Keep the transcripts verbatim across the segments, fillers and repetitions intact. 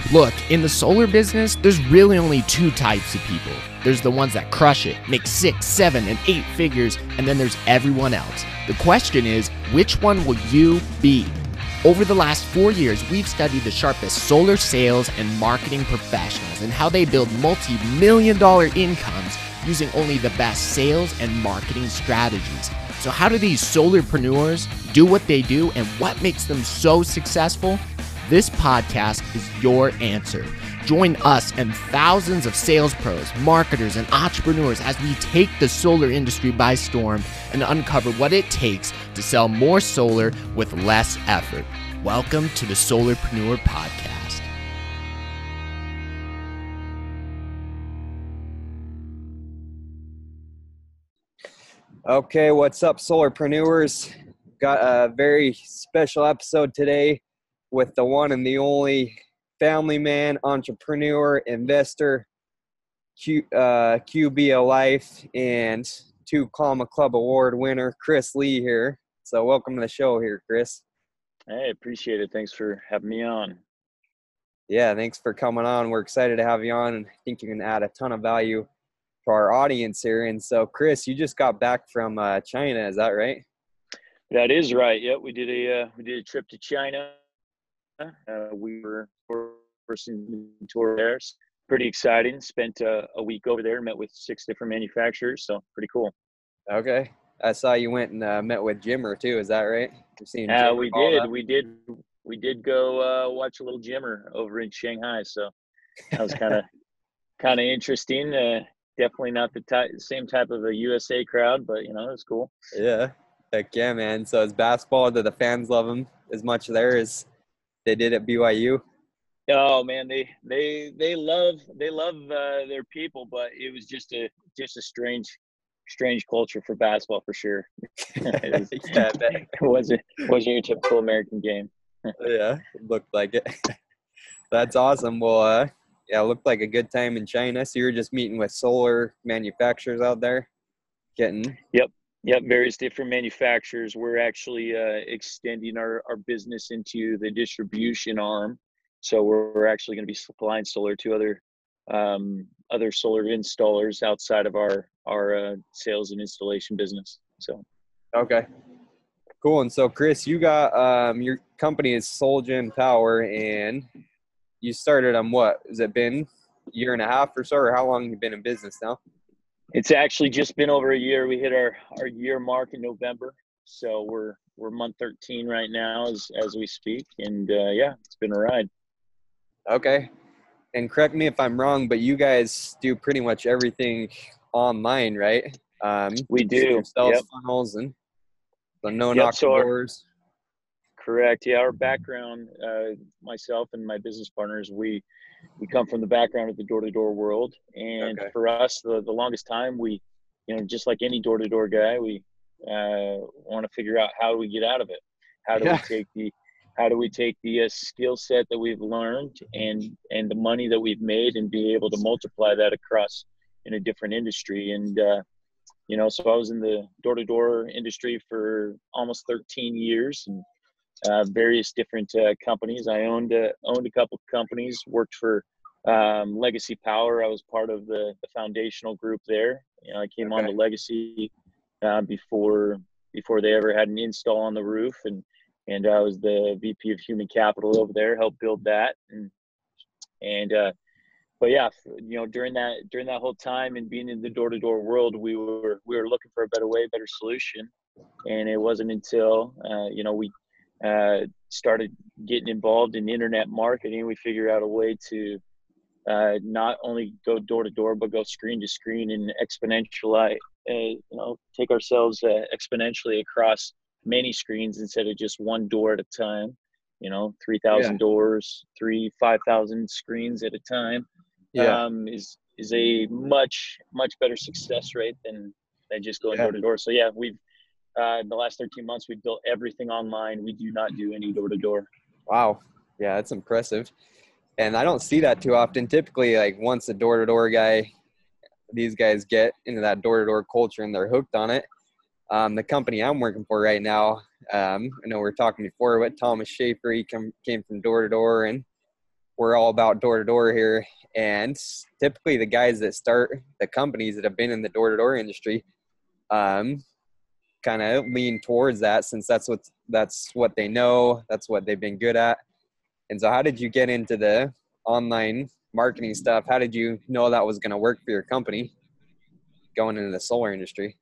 Look, in the solar business, there's really only two types of people. There's the ones that crush it, make six, seven, and eight figures, and then there's everyone else. The question is, which one will you be? Over the last four years, we've studied the sharpest solar sales and marketing professionals and how they build multi-million dollar incomes using only the best sales and marketing strategies. So how do these solarpreneurs do what they do, and what makes them so successful? This podcast is your answer. Join us and thousands of sales pros, marketers, and entrepreneurs as we take the solar industry by storm and uncover what it takes to sell more solar with less effort. Welcome to the Solarpreneur Podcast. Okay, what's up, solarpreneurs? Got a very special episode today with the one and the only family man, entrepreneur, investor, Q, uh, Q B of Life, and two Comma Club Award winner, Chris Lee here. So welcome to the show here, Chris. Hey, appreciate it. Thanks for having me on. Yeah, thanks for coming on. We're excited to have you on, and I think you can add a ton of value for our audience here. And so, Chris, you just got back from uh, China, is that right? That is right. Yep, we did a uh, we did a trip to China. Uh, we were first in tour there. Pretty exciting. Spent uh, a week over there. Met with six different manufacturers. So pretty cool. Okay, I saw you went and uh, met with Jimmer too. Is that right? You've seen Uh, Jimmer we all did. that? We did. We did go uh, watch a little Jimmer over in Shanghai. So that was kind of kind of interesting. Uh, definitely not the ty- same type of a U S A crowd, but you know, it was cool. Yeah, heck yeah, man. So it's basketball. Do the fans love them as much there as they did at B Y U? Oh man, they they they love they love uh, their people, but it was just a just a strange strange culture for basketball for sure. It, was, Yeah, I bet. it wasn't wasn't your typical American game. Yeah, it looked like it. That's awesome. Well, uh, yeah, it looked like a good time in China. So you were just meeting with solar manufacturers out there, getting. Yep, yep. Various different manufacturers. We're actually uh, extending our our business into the distribution arm. So we're, we're actually going to be supplying solar to other um, other solar installers outside of our our uh, sales and installation business. So Okay, cool. And so, Chris, you got um, your company is Solgen Power, and you started on what? Has it been a year and a half or so, or how long have you been in business now? it's actually just been over a year. We hit our, our year mark in November, so we're we're month thirteen right now as as we speak, and uh, yeah, it's been a ride. Okay. And correct me if I'm wrong, but you guys do pretty much everything online, right? Um, We do. Sales Yep. funnels and the no Yep. knock So our, doors. correct. Yeah. Our background, uh, myself and my business partners, we we come from the background of the door-to-door world, and Okay. for us, the the longest time, we, you know, just like any door-to-door guy, we uh, want to figure out how do we get out of it. How do Yeah. we take the how do we take the uh, skill set that we've learned and and the money that we've made and be able to multiply that across in a different industry. And uh, you know, so I was in the door-to-door industry for almost thirteen years, and uh, various different uh, companies. I owned a, owned a couple companies, worked for um, Legacy Power. I was part of the, the foundational group there. You know, I came on Okay. to Legacy uh, before before they ever had an install on the roof, and and I was the V P of Human Capital over there, helped build that, and and uh, but yeah, you know, during that during that whole time and being in the door-to-door world, we were we were looking for a better way, better solution, and it wasn't until uh, you know we uh, started getting involved in internet marketing, we figured out a way to uh, not only go door to door, but go screen to screen and exponentially, uh, you know, take ourselves uh, exponentially across many screens instead of just one door at a time. You know, three thousand Yeah. doors, three, five thousand screens at a time, Yeah. um, is is a much much better success rate than than just going Yeah. door to door. So yeah, we've uh, in the last thirteen months we've built everything online. We do not do any door to door. Wow. Yeah, that's impressive. And I don't see that too often. Typically, like once a door-to-door guy, these guys get into that door-to-door culture and they're hooked on it. Um, the company I'm working for right now, um, I know we were talking before, but Thomas Schaefer, he come, came from door-to-door, and we're all about door to door here. And typically the guys that start the companies that have been in the door to door industry, um, kind of lean towards that, since that's what, that's what they know. That's what they've been good at. And so how did you get into the online marketing stuff? How did you know that was going to work for your company going into the solar industry?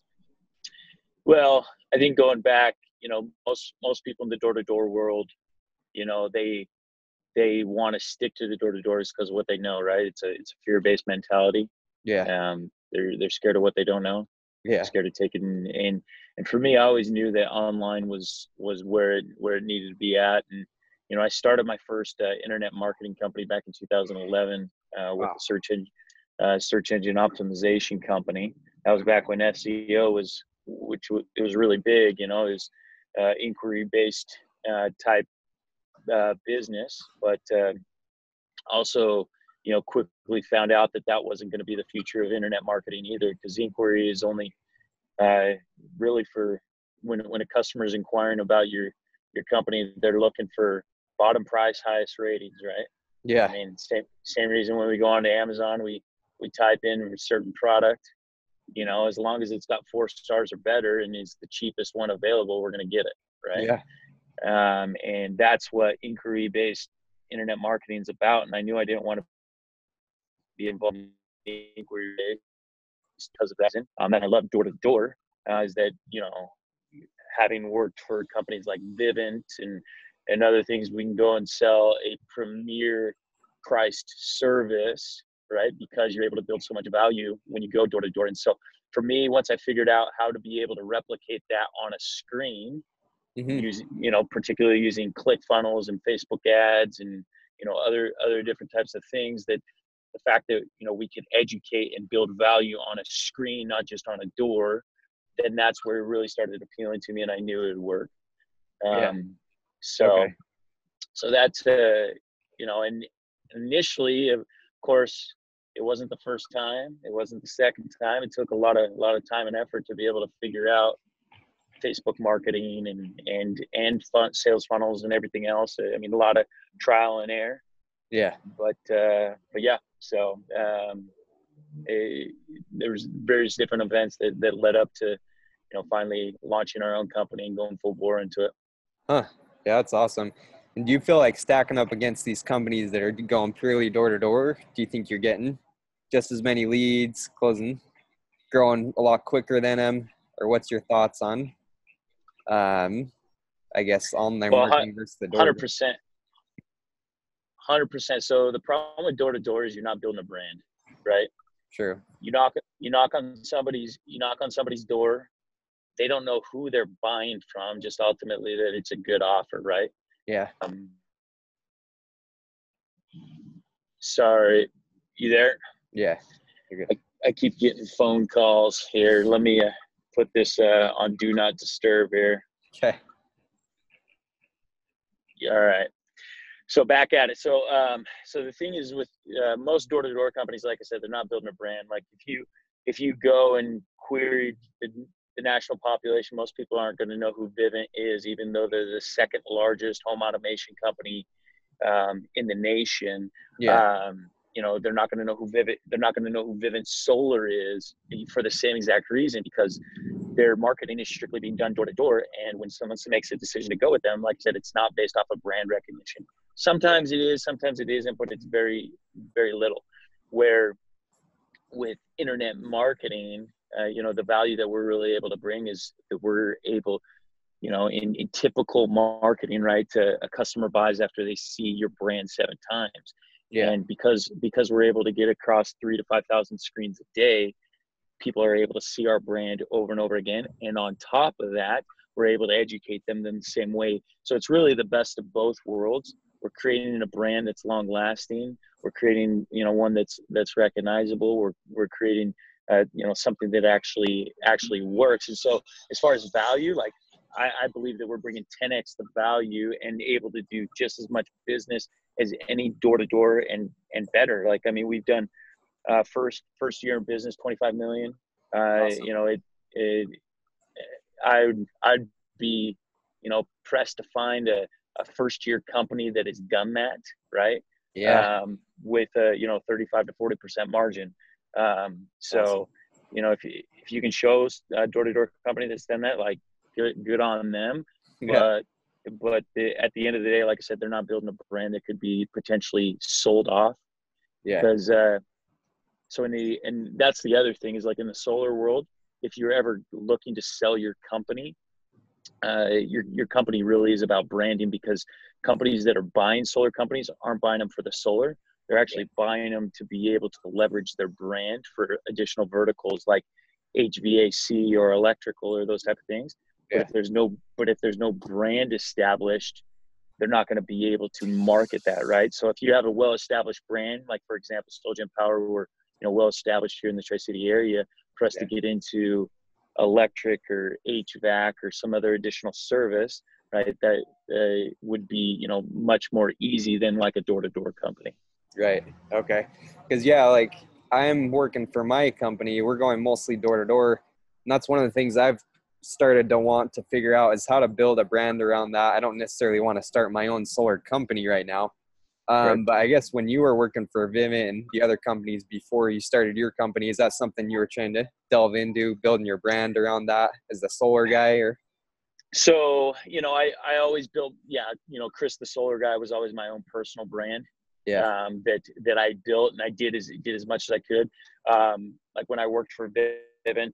Well, I think going back, you know, most most people in the door-to-door world, you know, they they want to stick to the door-to-doors because of what they know, right? It's a it's a fear-based mentality. Yeah. Um, they're they're scared of what they don't know. Yeah. Scared to take it in. And and for me, I always knew that online was was where it where it needed to be at. And you know, I started my first uh, internet marketing company back in two thousand eleven uh, with Wow. a search engine uh, search engine optimization company. That was back when S E O was, which w- it was really big. You know, it was uh, inquiry based uh, type uh, business, but uh, also, you know, quickly found out that that wasn't going to be the future of internet marketing either, because inquiry is only uh, really for when when a customer is inquiring about your your company, they're looking for bottom price, highest ratings, right? Yeah. I mean, same same reason when we go on to Amazon, we we type in a certain product, you know, as long as it's got four stars or better and is the cheapest one available, we're going to get it, right? Yeah. Um, and that's what inquiry based internet marketing is about. And I knew I didn't want to be involved in inquiry based because of that. Um, and I love door to door. Is that, you know, having worked for companies like Vivint and and other things, we can go and sell a premier priced service, right? Because you're able to build so much value when you go door to door. And so for me, once I figured out how to be able to replicate that on a screen, Mm-hmm. using, you know, particularly using click funnels and Facebook ads and, you know, other other different types of things, that the fact that, you know, we could educate and build value on a screen, not just on a door, then that's where it really started appealing to me, and I knew it would work. Um, Yeah. so, Okay. so that's, uh, you know, and initially, of course, it wasn't the first time, it wasn't the second time. It took a lot of, a lot of time and effort to be able to figure out Facebook marketing and, and, and fun, sales funnels and everything else. I mean, a lot of trial and error, Yeah. but, uh, but yeah, so, um, a, there was various different events that, that led up to, you know, finally launching our own company and going full bore into it. Huh. Yeah, that's awesome. And do you feel like stacking up against these companies that are going purely door to door, do you think you're getting just as many leads, closing, growing a lot quicker than them? Or what's your thoughts on, um, I guess, online Well, marketing versus the door? one hundred percent. one hundred percent. So the problem with door to door is you're not building a brand, right? True. You knock, you knock on somebody's, you knock on somebody's door. They don't know who they're buying from, just ultimately that it's a good offer, right? Yeah. Um, sorry, you there? Yeah. You're good. I, I keep getting phone calls here. Let me uh, put this uh, on do not disturb here. Okay. All right. So back at it. So, um, so the thing is with uh, most door-to-door companies, like I said, they're not building a brand. Like if you, if you go and query the, the national population, most people aren't going to know who Vivint is, even though they're the second largest home automation company um, in the nation. Yeah. Um, you know, they're not going to know who Vivint, they're not going to know who Vivint Solar is for the same exact reason, because their marketing is strictly being done door to door. And when someone makes a decision to go with them, like I said, it's not based off of brand recognition. Sometimes it is, sometimes it isn't, but it's very, very little. Where with internet marketing, uh, you know, the value that we're really able to bring is that we're able, you know, in, in typical marketing, right, to, a customer buys after they see your brand seven times. Yeah. And because because we're able to get across three to five thousand screens a day, people are able to see our brand over and over again. And on top of that, we're able to educate them in the same way. So it's really the best of both worlds. We're creating a brand that's long lasting. We're creating, you know, one that's that's recognizable. We're we're creating, uh, you know, something that actually actually works. And so, as far as value, like I, I believe that we're bringing ten x the value and able to do just as much business as any door to door and and better. Like I mean, we've done. Uh, first first year in business, twenty-five million. Uh, Awesome. You know, it, it I would I'd be, you know, pressed to find a, a first year company that has done that, right? Yeah. um, with a, you know, thirty-five to forty percent margin. Um, so, Awesome. you know, if you, if you can show a door-to-door company that's done that, like good, good on them. Yeah. But, but the, at the end of the day, like I said, they're not building a brand that could be potentially sold off Yeah. because, uh, so in the, and that's the other thing is like in the solar world, if you're ever looking to sell your company, uh, your, your company really is about branding, because companies that are buying solar companies aren't buying them for the solar. They're actually yeah. buying them to be able to leverage their brand for additional verticals like H V A C or electrical or those type of things. Yeah. But if there's no, but if there's no brand established, they're not going to be able to market that, right? So if you have a well-established brand, like for example, SolGen Power, we're, you know, well-established here in the Tri-City area. For us yeah. to get into electric or H V A C or some other additional service, right, that uh, would be, you know, much more easy than like a door-to-door company. Right. Okay. Because yeah, like I'm working for my company. We're going mostly door to door, and that's one of the things I've started to want to figure out is how to build a brand around that. I don't necessarily want to start my own solar company right now. Um, right. But I guess when you were working for Vivint and the other companies before you started your company, is that something you were trying to delve into, building your brand around that as the solar guy? Or so, you know, I, I always built, yeah, you know, Chris the Solar Guy was always my own personal brand. Yeah. Um, that that I built, and I did as did as much as I could. Um, like when I worked for Vivint,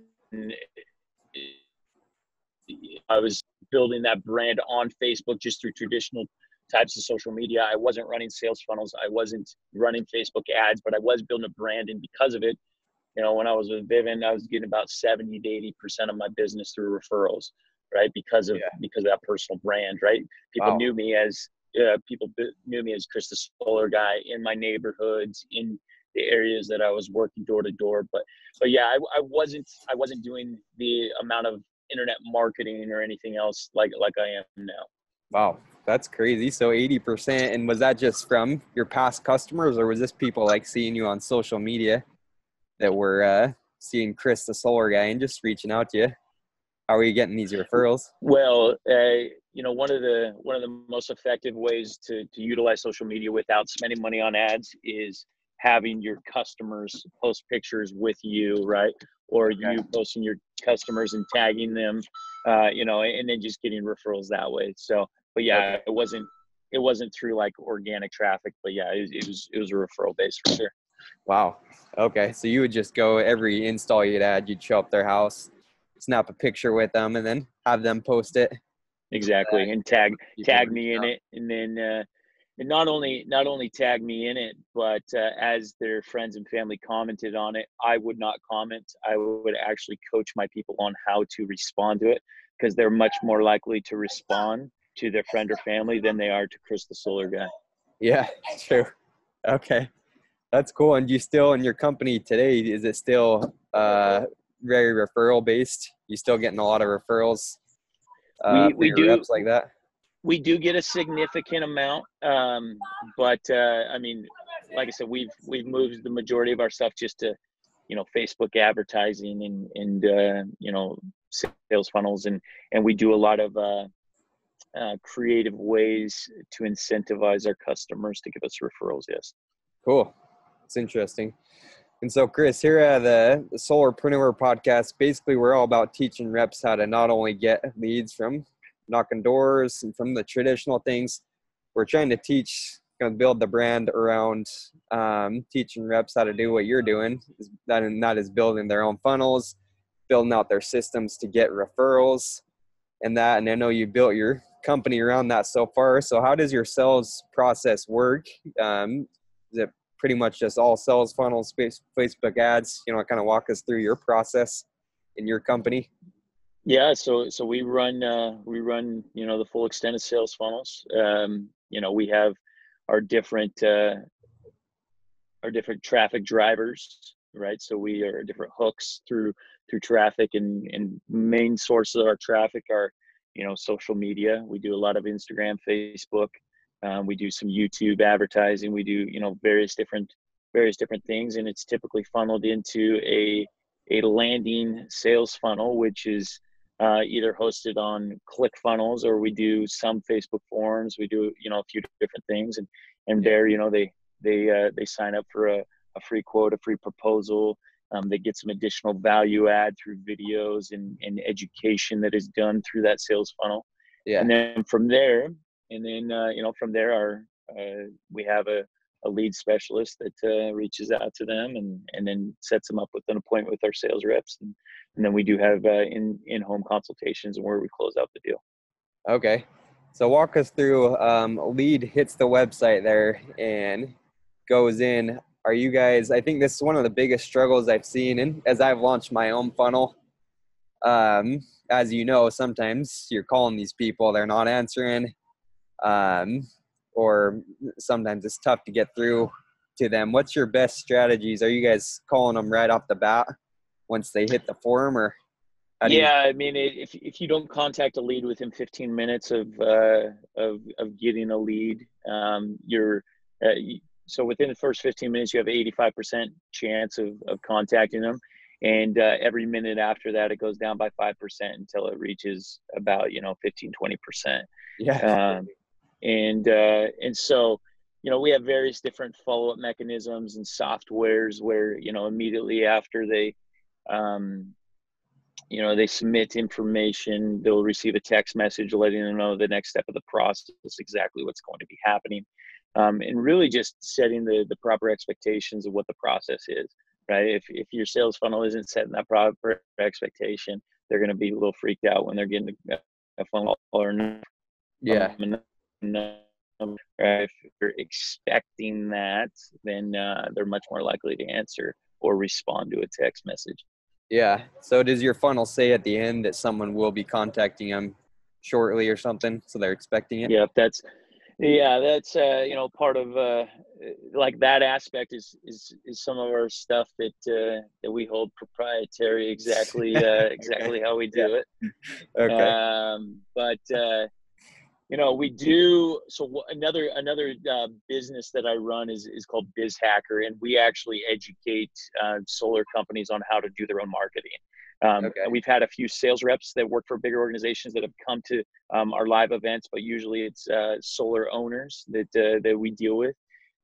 I was building that brand on Facebook just through traditional types of social media. I wasn't running sales funnels. I wasn't running Facebook ads, but I was building a brand. And because of it, you know, when I was with Vivint, I was getting about seventy to eighty percent of my business through referrals, right? Because of, yeah. because of that personal brand, right? People wow. knew me as, uh, people knew me as Chris the Solar Guy in my neighborhoods, in the areas that I was working door to door. But, but yeah, I, I wasn't, I wasn't doing the amount of internet marketing or anything else like, like I am now. Wow. That's crazy. So eighty percent. And was that just from your past customers, or was this people like seeing you on social media that were uh, seeing Chris the Solar Guy and just reaching out to you? How are you getting these referrals? Well, uh, you know, one of the one of the most effective ways to to utilize social media without spending money on ads is having your customers post pictures with you, right? Or okay. you posting your customers and tagging them, uh, you know, and then just getting referrals that way. So, but yeah, okay. it wasn't it wasn't through like organic traffic, but yeah, it, it was it was a referral base for sure. Wow. Okay, so you would just go every install you'd add, you'd show up their house, snap a picture with them, and then have them post it. Exactly, and tag tag me in it, and then uh, and not only not only tag me in it, but uh, as their friends and family commented on it, I would not comment. I would actually coach my people on how to respond to it, because they're much more likely to respond to their friend or family than they are to Chris the Solar Guy. Yeah, true. Okay, that's cool. And you still in your company today? Is it still uh, very referral based? You still getting a lot of referrals? Uh, we we do reps like that. We do get a significant amount, um, but uh, I mean, like I said, we've we've moved the majority of our stuff just to, you know, Facebook advertising and and uh, you know, sales funnels, and and we do a lot of uh, uh, creative ways to incentivize our customers to give us referrals. Yes. Cool. It's interesting. And so, Chris, here at the, the Solarpreneur podcast, basically we're all about teaching reps how to not only get leads from knocking doors and from the traditional things. We're trying to teach, kind of build the brand around um, teaching reps how to do what you're doing. That, and that is building their own funnels, building out their systems to get referrals and that. And I know you built your company around that so far. So how does your sales process work? Um, is it pretty much just all sales funnels, Facebook ads? You know, kind of walk us through your process in your company. Yeah, so so we run uh, we run you know the full extended sales funnels. Um, you know, we have our different uh, our different traffic drivers, right? So we are different hooks through through traffic, and and main sources of our traffic are, you know, social media. We do a lot of Instagram, Facebook. Um, we do some YouTube advertising. We do, you know, various different various different things, and it's typically funneled into a a landing sales funnel, which is uh, either hosted on ClickFunnels, or we do some Facebook forums. We do, you know, a few different things, and and there, you know, they they uh, they sign up for a, a free quote, a free proposal. Um, they get some additional value add through videos and, and education that is done through that sales funnel. Yeah. And then from there, and then uh, you know, from there, our uh, we have a, a lead specialist that uh, reaches out to them and and then sets them up with an appointment with our sales reps, and, and then we do have uh, in in home consultations where we close out the deal. Okay. So walk us through. Um, lead hits the website there and goes in. Are you guys, I think this is one of the biggest struggles I've seen, and as I've launched my own funnel, um, as you know, sometimes you're calling these people, they're not answering, um, or sometimes it's tough to get through to them. What's your best strategies? Are you guys calling them right off the bat once they hit the form, or how do you? Yeah, I mean, it, if if you don't contact a lead within fifteen minutes of uh, of of getting a lead, um, you're uh, you, so within the first fifteen minutes, you have eighty-five percent chance of of contacting them, and uh, every minute after that, it goes down by five percent until it reaches about, you know, fifteen, twenty percent. Yeah. Um, and uh, and so, you know, we have various different follow-up mechanisms and softwares where, you know, immediately after they um, you know, they submit information, they'll receive a text message letting them know the next step of the process, exactly what's going to be happening. Um, and really just setting the, the proper expectations of what the process is, right? If, if your sales funnel isn't setting that proper expectation, they're going to be a little freaked out when they're getting a, a phone call or not. Yeah. Um, if you're expecting that, then uh, they're much more likely to answer or respond to a text message. Yeah. So does your funnel say at the end that someone will be contacting them shortly or something? So they're expecting it? Yep. That's, yeah, that's, uh, you know, part of, uh, like that aspect is, is, is some of our stuff that, uh, that we hold proprietary, exactly, uh, exactly Okay. how we do Yeah. it. Okay. Um, but, uh, you know, we do. So another another uh, business that I run is is called BizHacker, and we actually educate uh, solar companies on how to do their own marketing. Um, Okay. We've had a few sales reps that work for bigger organizations that have come to um, our live events, but usually it's uh, solar owners that uh, that we deal with.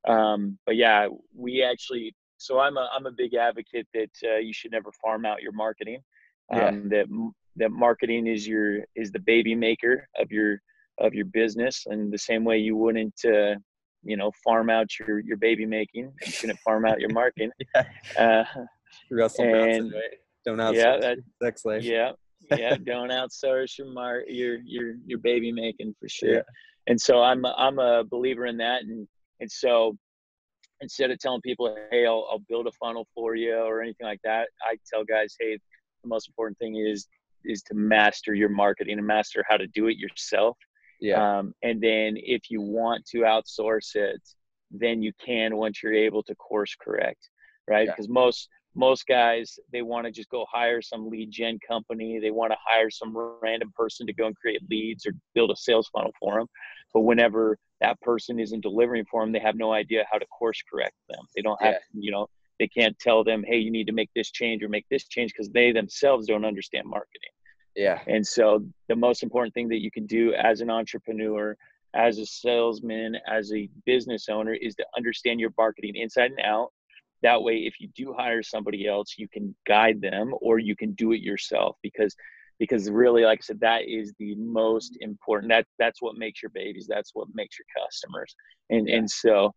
Um, but yeah, we actually. So I'm a I'm a big advocate that uh, you should never farm out your marketing. Yeah. Um, that that marketing is your is the baby maker of your of your business, and the same way you wouldn't uh, you know, farm out your your baby making, you shouldn't farm out your marketing. Yeah. uh, Russell Brunson, and right? Don't yeah outsource that, your sex life. yeah yeah don't outsource your mar your your your baby making, for sure. Yeah. And so i'm i'm a believer in that, and and so instead of telling people, hey, I'll, I'll build a funnel for you or anything like that, I tell guys, hey, the most important thing is is to master your marketing and master how to do it yourself. Yeah. Um, and then if you want to outsource it, then you can once you're able to course correct, right? Yeah. Because most most guys, they want to just go hire some lead gen company. They want to hire some random person to go and create leads or build a sales funnel for them. But whenever that person isn't delivering for them, they have no idea how to course correct them. They don't have, Yeah. you know, they can't tell them, hey, you need to make this change or make this change, because they themselves don't understand marketing. Yeah. And so the most important thing that you can do as an entrepreneur, as a salesman, as a business owner, is to understand your marketing inside and out. That way, if you do hire somebody else, you can guide them, or you can do it yourself, because because really, like I said, that is the most important. That that's what makes your babies. That's what makes your customers. And Yeah. and so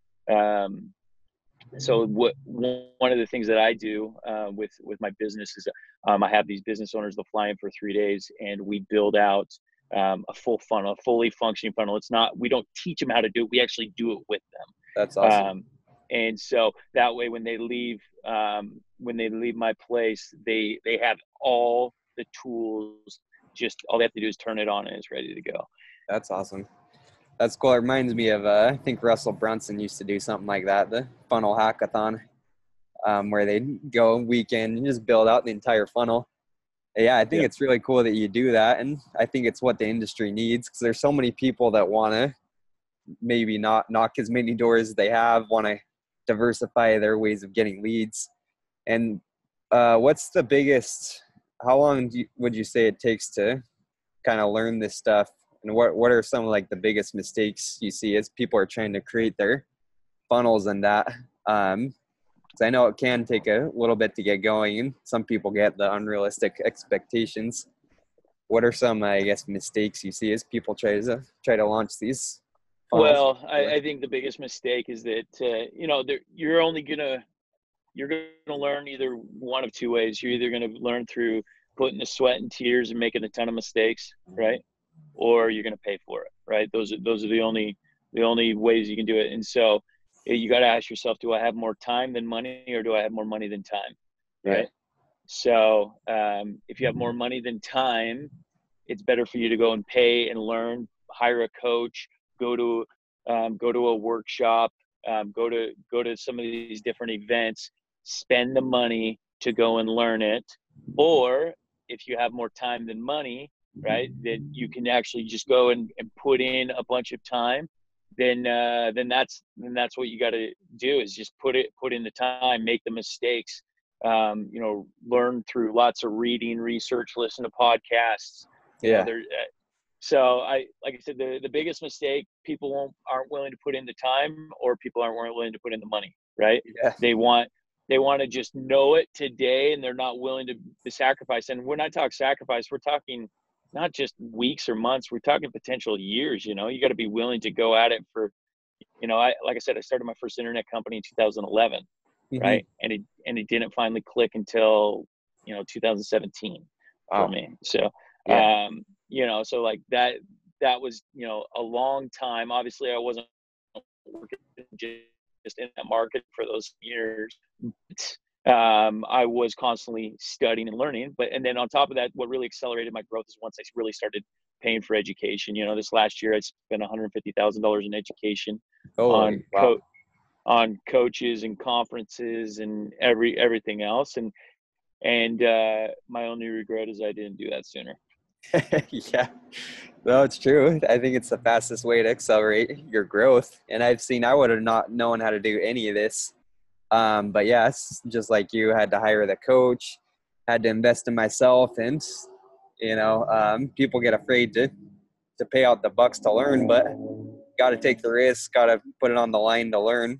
um so what one of the things that I do uh, with with my business is um, I have these business owners, they'll fly in for three days and we build out um, a full funnel, a fully functioning funnel. It's not, we don't teach them how to do it, we actually do it with them. That's awesome. Um, and so that way, when they leave, um, when they leave my place, they they have all the tools. Just all they have to do is turn it on and it's ready to go. That's awesome. That's cool. It reminds me of, uh, I think Russell Brunson used to do something like that, the funnel hackathon, um, where they go weekend and just build out the entire funnel. Yeah, I think Yeah. it's really cool that you do that. And I think it's what the industry needs, because there's so many people that want to maybe not knock as many doors as they have, want to diversify their ways of getting leads. And uh, what's the biggest, how long do you, would you say it takes to kind of learn this stuff? And what what are some of like the biggest mistakes you see as people are trying to create their funnels and that. Um, 'cause I know it can take a little bit to get going, and some people get the unrealistic expectations. What are some, I guess, mistakes you see as people try to try to launch these funnels? Well, I, I think the biggest mistake is that, uh, you know, there, you're only going to, you're going to learn either one of two ways. You're either going to learn through putting the sweat and tears and making a ton of mistakes, right? Or you're going to pay for it, right? Those are, those are the only, the only ways you can do it. And so you got to ask yourself, do I have more time than money, or do I have more money than time? Right. Yeah. So um, if you have more money than time, it's better for you to go and pay and learn, hire a coach, go to, um, go to a workshop, um, go to, go to some of these different events, spend the money to go and learn it. Or if you have more time than money, right, then you can actually just go and, and put in a bunch of time. Then, uh, then that's, then that's what you got to do, is just put it, put in the time, make the mistakes, um, you know, learn through lots of reading, research, listen to podcasts. You Yeah. know, there, uh, so I, like I said, the, the biggest mistake, people won't, aren't willing to put in the time, or people aren't willing to put in the money, right? Yeah. They want, they want to just know it today, and they're not willing to, to sacrifice. And when I talk sacrifice, we're talking not just weeks or months, we're talking potential years. You know, you got to be willing to go at it for, you know, I, like I said, I started my first internet company in two thousand eleven, Mm-hmm. right? And it, and it didn't finally click until, you know, two thousand seventeen Wow. for me. So, Yeah. um, you know, so like that, that was, you know, a long time. Obviously I wasn't working just in that market for those years. Um, I was constantly studying and learning, but, and then on top of that, what really accelerated my growth is once I really started paying for education. You know, this last year I spent one hundred fifty thousand dollars in education Oh, on wow. co- on coaches and conferences and every, everything else. And, and, uh, my only regret is I didn't do that sooner. Yeah, no, it's true. I think it's the fastest way to accelerate your growth. And I've seen, I would have not known how to do any of this. Um, but yes, just like you, had to hire the coach, had to invest in myself, and you know, um, people get afraid to to pay out the bucks to learn, but got to take the risk, got to put it on the line to learn.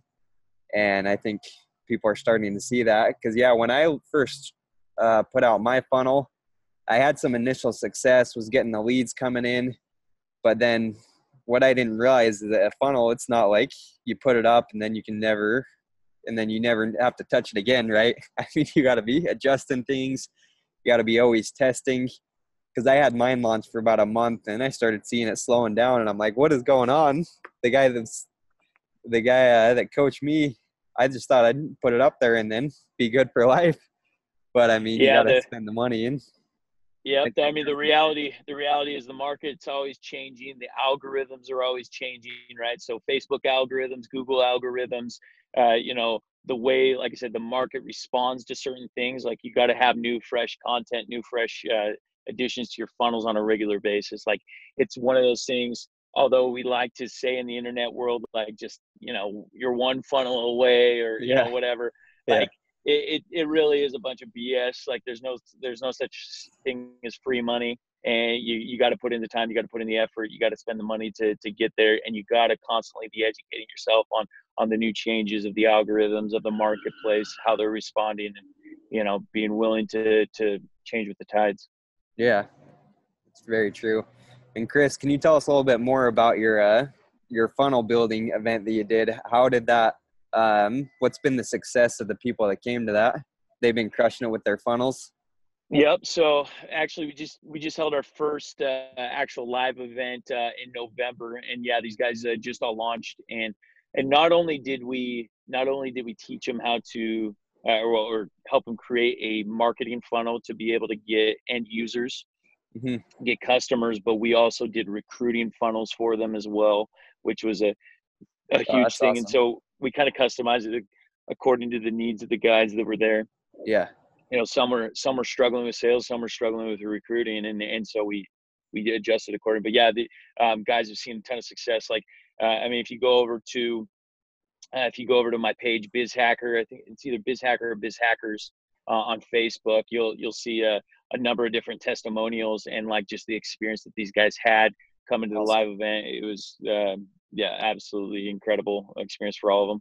And I think people are starting to see that, because yeah, when I first uh, put out my funnel, I had some initial success, was getting the leads coming in, but then what I didn't realize is that a funnel, it's not like you put it up and then you can never, and then you never have to touch it again, right? I mean, you got to be adjusting things. You got to be always testing, because I had mine launched for about a month and I started seeing it slowing down, and I'm like, what is going on? The guy that's the guy uh, that coached me, I just thought I'd put it up there and then be good for life. But I mean, Yeah, you got to the, spend the money in. Yep. I mean, the reality, the reality is the market's always changing. The algorithms are always changing, right? So Facebook algorithms, Google algorithms, uh, you know, the way, like I said, the market responds to certain things. Like you got to have new, fresh content, new, fresh uh, additions to your funnels on a regular basis. Like it's one of those things, although we like to say in the internet world, like just, you know, you're one funnel away, or, you Yeah. know, whatever, Yeah. like, It, it it really is a bunch of B S. Like there's no there's no such thing as free money, and you you got to put in the time, you got to put in the effort, you got to spend the money to to get there, and you got to constantly be educating yourself on on the new changes of the algorithms of the marketplace, how they're responding, and you know, being willing to to change with the tides. Yeah, it's very true. And Chris, can you tell us a little bit more about your uh, your funnel building event that you did? How did that? Um, what's been the success of the people that came to that? They've been crushing it with their funnels. Yep. So actually, we just we just held our first uh, actual live event uh, in November, and yeah, these guys uh, just all launched, and and not only did we not only did we teach them how to uh, or, or help them create a marketing funnel to be able to get end users, Mm-hmm. get customers, but we also did recruiting funnels for them as well, which was a a Oh, huge that's thing. And awesome. so we kind of customized it according to the needs of the guys that were there. Yeah. You know, some were some were struggling with sales, some were struggling with recruiting, and and so we we adjusted accordingly. But yeah, the um, guys have seen a ton of success. Like, uh, I mean, if you go over to uh, if you go over to my page, BizHacker, I think it's either BizHacker or BizHackers uh, on Facebook, you'll you'll see a, a number of different testimonials and like just the experience that these guys had coming to the Awesome. live event. It was um, yeah, absolutely incredible experience for all of them.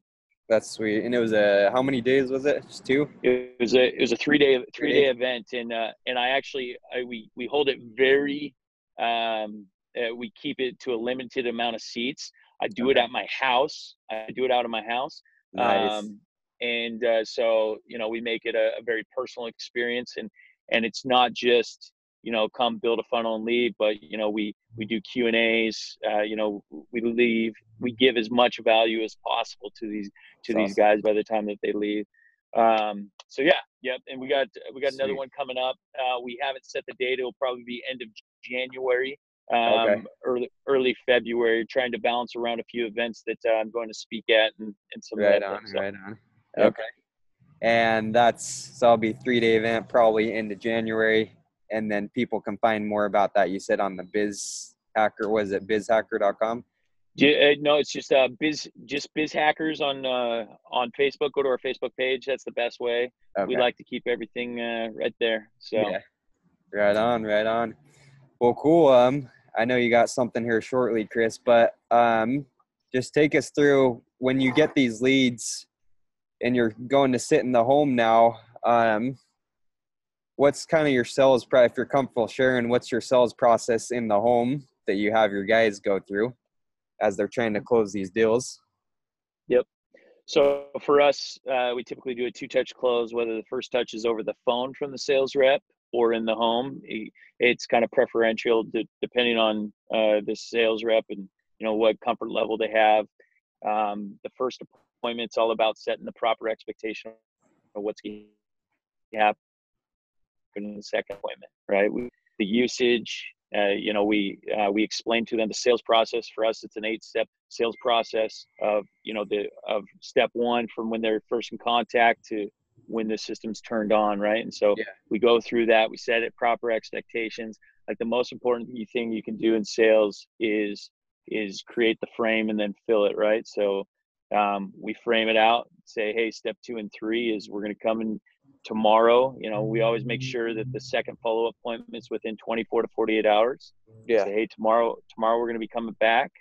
That's sweet. And it was a, how many days was it? Just two? It was a it was a three day three Three day day. event, and uh, and I actually I, we we hold it very um uh, we keep it to a limited amount of seats. I do it Okay. at my house. I do it out of my house. Nice. Um, and uh, so you know we make it a, a very personal experience, and and it's not just you know come build a funnel and leave, but you know we we do Q and A's. Uh, you know we leave we give as much value as possible to these to That's these awesome. guys by the time that they leave. Um, so yeah, yep. And we got we got another Sweet. one coming up. Uh, we haven't set the date. It'll probably be end of January, Okay. um, early early February. Trying to balance around a few events that uh, I'm going to speak at and, and some of Right that on, things. So, right on. yep. Okay. And that's, so it'll be three day event, probably into January. And then people can find more about that. You said on the Biz Hacker, was it biz hacker dot com? J- uh, no, it's just uh, biz just biz hackers on uh, on Facebook. Go to our Facebook page. That's the best way. Okay. We like to keep everything uh, right there. So Yeah. Right on, right on. Well, cool. Um, I know you got something here shortly, Chris, but um, just take us through when you get these leads and you're going to sit in the home now. Um, what's kind of your sales, pro- if you're comfortable sharing, what's your sales process in the home that you have your guys go through as they're trying to close these deals? Yep. So for us, uh, we typically do a two-touch close, whether the first touch is over the phone from the sales rep or in the home. It's kind of preferential to, depending on uh, the sales rep and you know what comfort level they have. Um, the first appointment's all about setting the proper expectation of what's going to happen in the second appointment, right? We, the usage, uh, you know, we uh, we explain to them the sales process. For us, it's an eight-step sales process of you know the of step one from when they're first in contact to when the system's turned on, right? And so Yeah. we go through that. We set it proper expectations. Like the most important thing you can do in sales is is create the frame and then fill it, right? So um, we frame it out. Say, hey, step two and three is we're going to come in tomorrow. You know, we always make sure that the second follow-up appointment's within twenty-four to forty-eight hours. Yeah. Say, hey, tomorrow, tomorrow we're going to be coming back,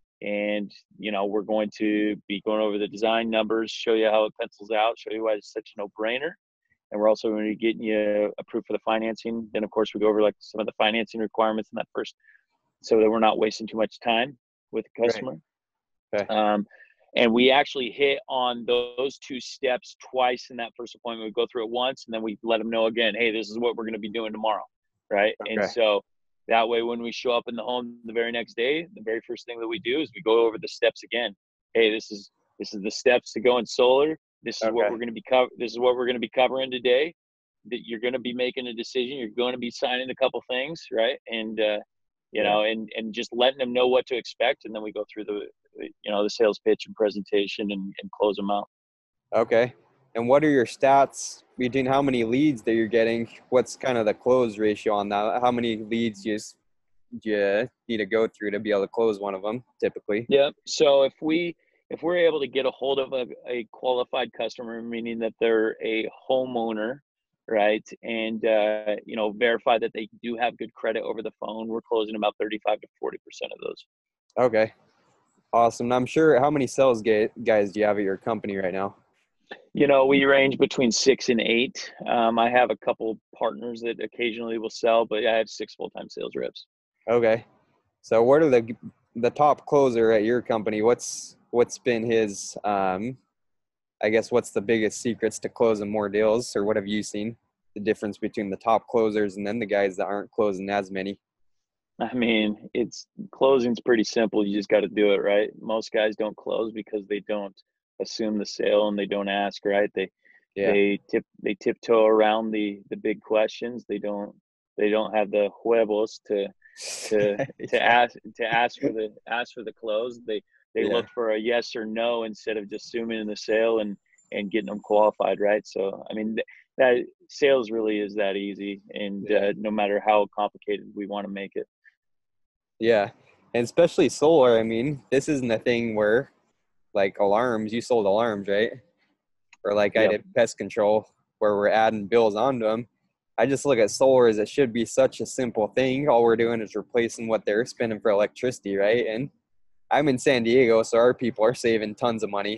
and you know, we're going to be going over the design numbers, show you how it pencils out, show you why it's such a no-brainer, and we're also going to be getting you approved for the financing. Then, of course, we go over like some of the financing requirements in that first, so that we're not wasting too much time with the customer. Right. Okay. Um, and we actually hit on those two steps twice in that first appointment. We go through it once, and then we let them know again, hey, this is what we're going to be doing tomorrow, right? Okay. And so that way, when we show up in the home the very next day, the very first thing that we do is we go over the steps again. Hey, this is this is the steps to go in solar. This is Okay. what we're going to be co- This is what we're going to be covering today. That you're going to be making a decision. You're going to be signing a couple things, right? And uh, you Yeah. know, and and just letting them know what to expect, and then we go through the you know the sales pitch and presentation and, and close them out. Okay. And what are your stats between how many leads that you're getting? What's kind of the close ratio on that? How many leads do you, do you need to go through to be able to close one of them typically? Yeah. So if we if we're able to get a hold of a, a qualified customer, meaning that they're a homeowner, right, and uh, you know verify that they do have good credit over the phone, we're closing about thirty-five to forty percent of those. Okay. Awesome. I'm sure, how many sales ga- guys do you have at your company right now? You know, we range between six and eight. Um, I have a couple partners that occasionally will sell, but I have six full-time sales reps. Okay. So what are the the top closer at your company? What's what's been his um I guess what's the biggest secrets to closing more deals, or what have you seen the difference between the top closers and then the guys that aren't closing as many? I mean, it's closing's pretty simple. You just got to do it, right? Most guys don't close because they don't assume the sale and they don't ask, right? They Yeah. they tip they tiptoe around the the big questions. They don't they don't have the huevos to to to Yeah. ask to ask for the ask for the close. They they Yeah. look for a yes or no instead of just assuming in the sale and and getting them qualified, right? So I mean th- that sales really is that easy, and Yeah. uh, no matter how complicated we want to make it. Yeah. And especially solar, I mean, this isn't a thing where like alarms, you sold alarms, right? Or like I Yep. did pest control where we're adding bills onto them. I just look at solar as it should be such a simple thing. All we're doing is replacing what they're spending for electricity, right? And I'm in San Diego, so our people are saving tons of money.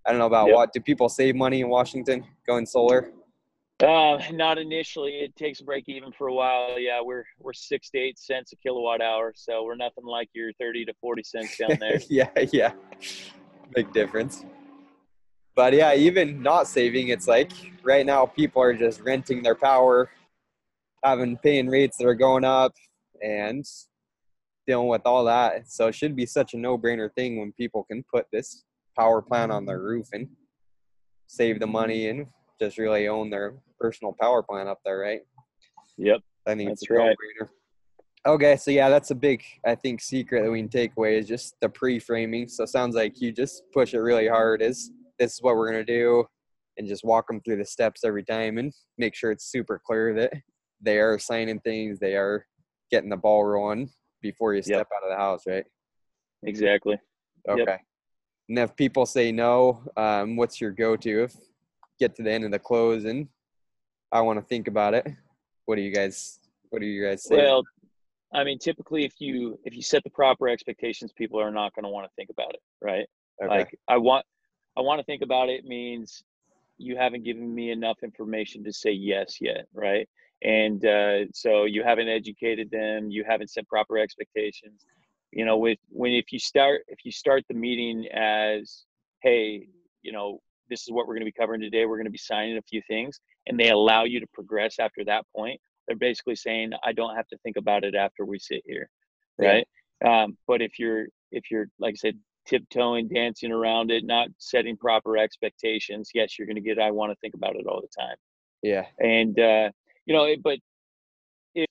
I don't know about Yep. what. Do people save money in Washington going solar? Uh, not initially. It takes a break even for a while. Yeah, we're we're six to eight cents a kilowatt hour, so we're nothing like your thirty to forty cents down there. yeah, yeah, big difference. But yeah, even not saving, it's like right now people are just renting their power, having paying rates that are going up, and dealing with all that. So it should be such a no-brainer thing when people can put this power plant on their roof and save the money and just really own their personal power plant up there, right? Yep, I think it's that's a right. no-brainer. Okay, so yeah, that's a big, I think, secret that we can take away is just the pre-framing. So it sounds like you just push it really hard is this is what we're going to do, and just walk them through the steps every time and make sure it's super clear that they are signing things, they are getting the ball rolling before you step Yep. out of the house, right? Exactly. Okay. Yep. And if people say no, um, what's your go-to? If get to the end of the close and I want to think about it, what do you guys, what do you guys say? Well, I mean, typically if you if you set the proper expectations, people are not going to want to think about it, right? Okay. Like I want I want to think about it means you haven't given me enough information to say yes yet, right? And uh, so you haven't educated them, you haven't set proper expectations. You know, with when if you start if you start the meeting as, hey, you know, this is what we're going to be covering today. We're going to be signing a few things, and they allow you to progress after that point. They're basically saying, I don't have to think about it after we sit here, right? Yeah. Um, but if you're if you're like I said, tiptoeing, dancing around it, not setting proper expectations, yes, you're going to get I want to think about it all the time. Yeah. And uh, you know, but if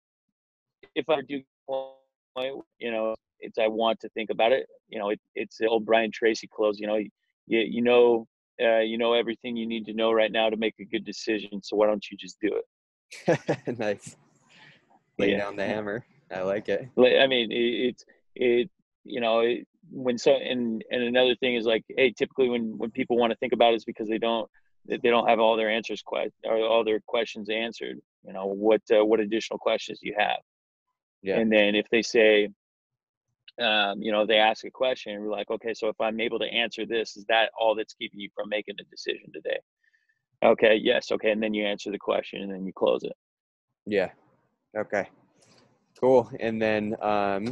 if I do, you know, it's I want to think about it. You know, it, it's the old Brian Tracy close. You know, you you know uh, you know everything you need to know right now to make a good decision. So why don't you just do it? Nice. Lay Yeah. down the hammer. I like it. I mean, it, it's it you know it, when so and and another thing is like, hey, typically when when people want to think about it, it's because they don't they don't have all their answers quite or all their questions answered. You know, what uh, what additional questions do you have? Yeah. And then if they say, um, you know, they ask a question and we're like, okay, so if I'm able to answer this, is that all that's keeping you from making a decision today? Okay, yes, okay, and then you answer the question and then you close it. Yeah. Okay. Cool. And then, um,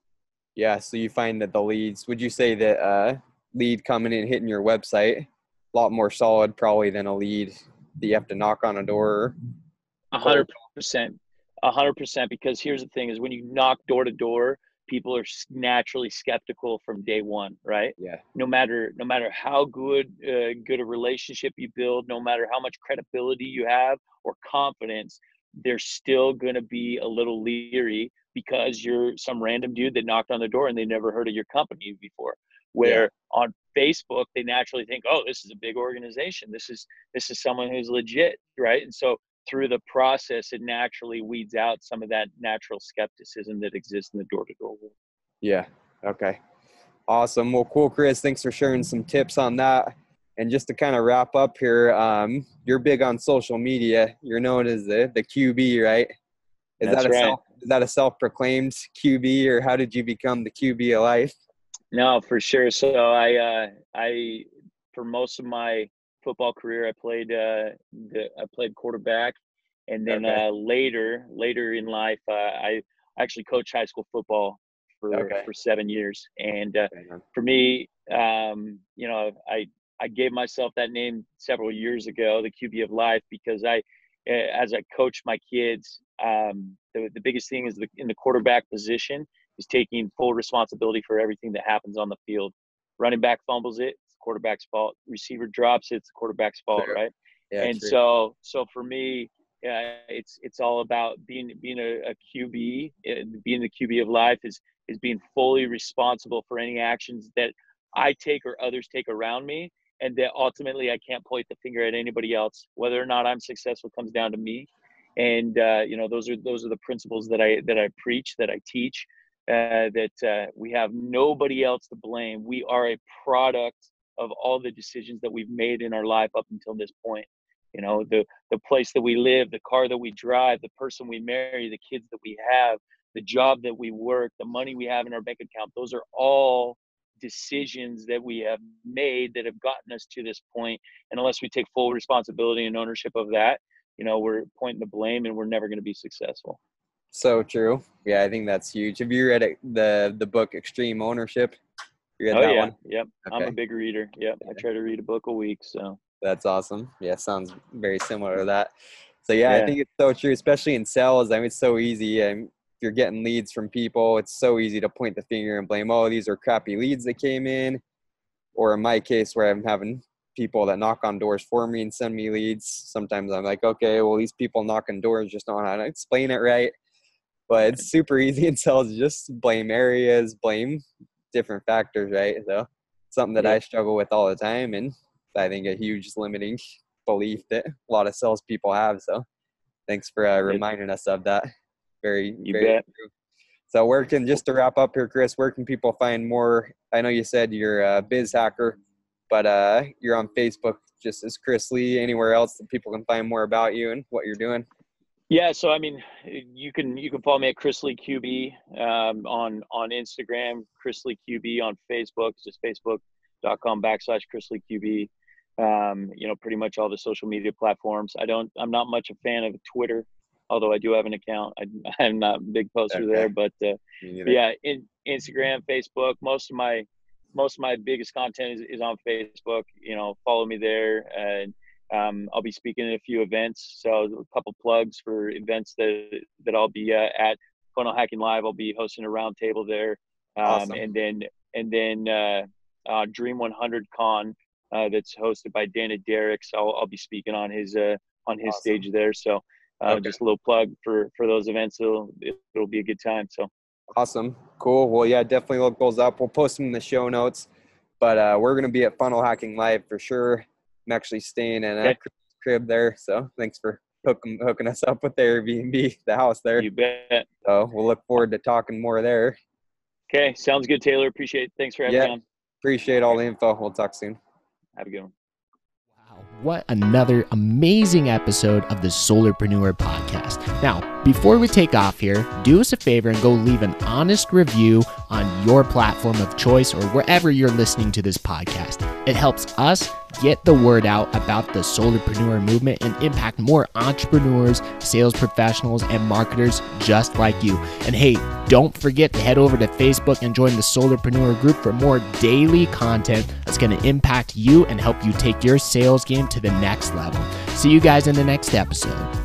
yeah, so you find that the leads, would you say that uh, lead coming in, hitting your website, a lot more solid probably than a lead that you have to knock on a door? A hundred percent. A hundred percent. Because here's the thing is when you knock door to door, people are naturally skeptical from day one, right? Yeah. No matter no matter how good uh, good a relationship you build, no matter how much credibility you have or confidence, they're still going to be a little leery because you're some random dude that knocked on the door and they never heard of your company before. Where yeah. on Facebook, they naturally think, oh, this is a big organization. This is this is someone who's legit, right? And so through the process, it naturally weeds out some of that natural skepticism that exists in the door-to-door world. Yeah. Okay. Awesome. Well, cool, Chris. Thanks for sharing some tips on that. And just to kind of wrap up here, um, you're big on social media. You're known as the, the Q B, right? Is That's that a right. self, is that a self-proclaimed Q B, or how did you become the Q B of life? No, for sure. So I, uh, I, for most of my football career, I played, uh, the, I played quarterback, and then Okay. uh, later, later in life, uh, I actually coached high school football for Okay. for seven years. And uh, Okay. for me, um, you know, I I gave myself that name several years ago, the Q B of life, because I, as I coached my kids, um, the the biggest thing is the, in the quarterback position is taking full responsibility for everything that happens on the field. Running back fumbles it, it's the quarterback's fault. Receiver drops it, it's the quarterback's fault, True. right? Yeah, and true. so, so for me, yeah, it's it's all about being being a, a Q B. Being the Q B of life is is being fully responsible for any actions that I take or others take around me, and that ultimately I can't point the finger at anybody else. Whether or not I'm successful comes down to me. And uh, you know, those are those are the principles that I that I preach, that I teach. Uh, that uh, we have nobody else to blame. We are a product of all the decisions that we've made in our life up until this point. You know, the the place that we live, the car that we drive, the person we marry, the kids that we have, the job that we work, the money we have in our bank account. Those are all decisions that we have made that have gotten us to this point. And unless we take full responsibility and ownership of that, you know, we're pointing the blame and we're never going to be successful. So true. Yeah, I think that's huge. Have you read it, the the book Extreme Ownership? You read oh that yeah, one? yep. Okay. I'm a big reader. Yep, I try to read a book a week. So that's awesome. Yeah, sounds very similar to that. So yeah, yeah. I think it's so true, especially in sales. I mean, it's so easy. I mean, if you're getting leads from people, it's so easy to point the finger and blame, oh, these are crappy leads that came in. Or in my case, where I'm having people that knock on doors for me and send me leads, sometimes I'm like, okay, well, these people knocking doors just don't know how to explain it right. But it's super easy in sales to just blame areas, blame different factors, right? So something that yeah. I struggle with all the time, and I think a huge limiting belief that a lot of salespeople have. So thanks for uh, reminding us of that. Very, you very bet. true. So where can, just to wrap up here, Chris, where can people find more? I know you said you're a biz hacker, but uh, you're on Facebook just as Chris Lee. Anywhere else that people can find more about you and what you're doing? Yeah, so I mean, you can you can follow me at Chris Lee Q B um, on on Instagram, Chris Lee Q B on Facebook, just facebook.com backslash Chris Lee Q B. Um, you know, pretty much all the social media platforms. I don't, I'm not much a fan of Twitter, although I do have an account. I, I'm not a big poster Okay. there, but uh, yeah, in Instagram, Facebook, most of my most of my biggest content is, is on Facebook. You know, follow me there, and um, I'll be speaking at a few events. So a couple plugs for events that that I'll be uh, at. Funnel Hacking Live, I'll be hosting a roundtable there, um, awesome. and then and then uh, uh, Dream one hundred Con. Uh, that's hosted by Dana Derricks. So I'll, I'll be speaking on his uh, on his awesome. stage there. So uh, okay. just a little plug for, for those events. It'll, it'll be a good time. So awesome. Cool. Well, yeah, definitely look those up. We'll post them in the show notes. But uh, we're going to be at Funnel Hacking Live for sure. I'm actually staying in a okay. crib there. So thanks for hooking, hooking us up with the Airbnb, the house there. You bet. So we'll look forward to talking more there. Okay. Sounds good, Taylor. Appreciate it. Thanks for having yeah. me on. Appreciate all the info. We'll talk soon. Have a good one. Wow, what another amazing episode of the Solarpreneur podcast. Now, before we take off here, do us a favor and go leave an honest review on your platform of choice or wherever you're listening to this podcast. It helps us get the word out about the Solarpreneur movement and impact more entrepreneurs, sales professionals, and marketers just like you. And hey, don't forget to head over to Facebook and join the Solarpreneur group for more daily content that's going to impact you and help you take your sales game to the next level. See you guys in the next episode.